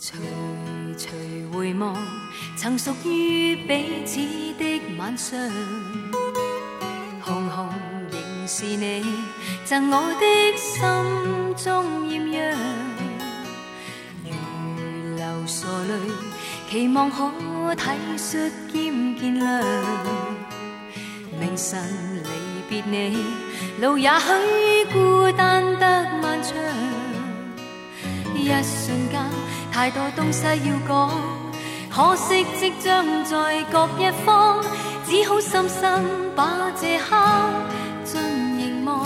徐徐回望，曾属于彼此的晚上，红红仍是你赠我的心中艳阳，如流傻泪，期望可体恤兼见谅。明晨离别你，路也许孤单得漫長，一瞬間太多東西要講，可惜即將在各一方，只好深深把這刻盡凝望。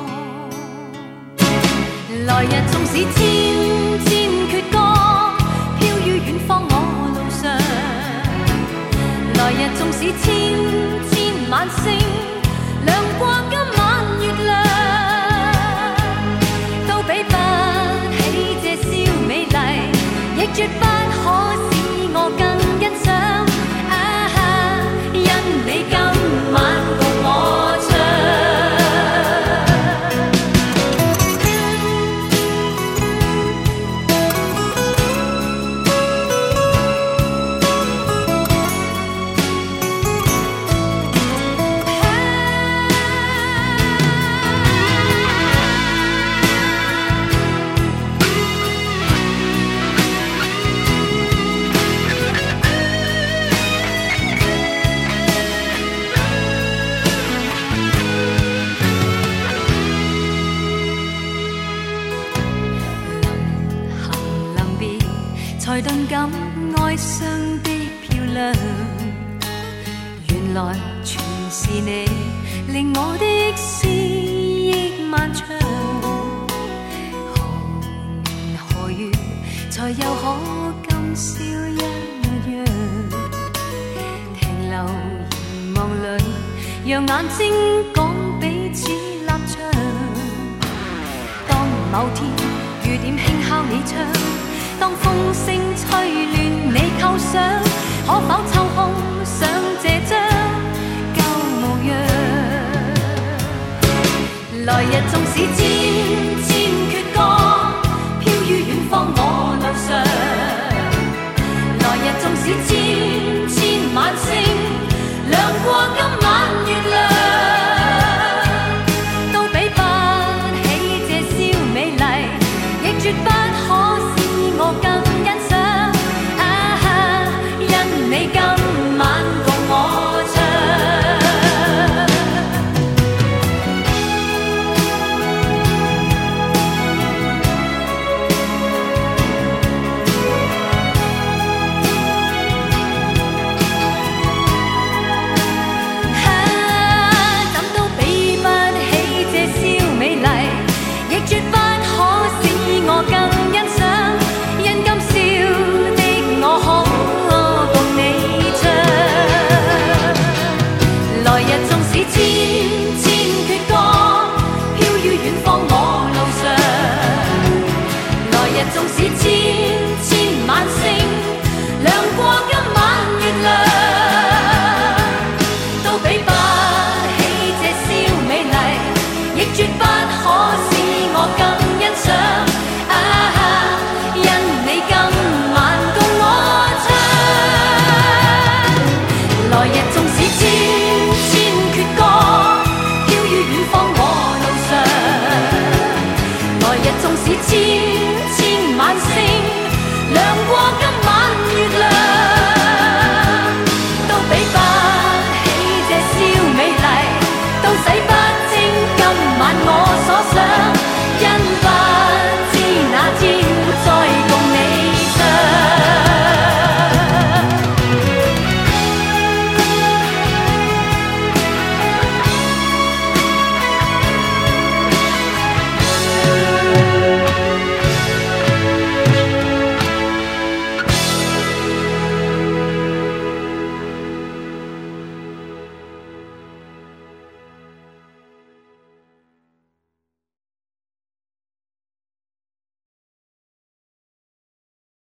來日縱使千千闕歌，飄於遠方我路上，來日縱使千千晚星，亮過今晚月亮，都比不起這宵美麗，亦絕不可使我更欣賞。因你今晚共我唱。才頓感哀傷的漂亮，原來全是你令我的思憶漫長。何年何月才又可今宵一樣，停留凝望裏，讓眼睛講彼此立場。當某天雨點輕敲你窗，當風聲吹亂你構想，可否抽空想這張舊模樣？來日縱使千千闕歌，飄於遠方我路上，來日縱使千千晚星，亮過今晚月亮，都比不起這宵美麗，亦絕不可我更欣賞。因你今晚共我唱。怎都比不起這宵美麗，亦絕不可使我更欣賞。千千闕歌，飄於遠方我路上，來日縱使千千晚星，亮過今晚月亮，都比不起這宵美麗，亦絕不可使我更欣賞。因你今晚共我唱，來日縱使千縱使千千晚星亮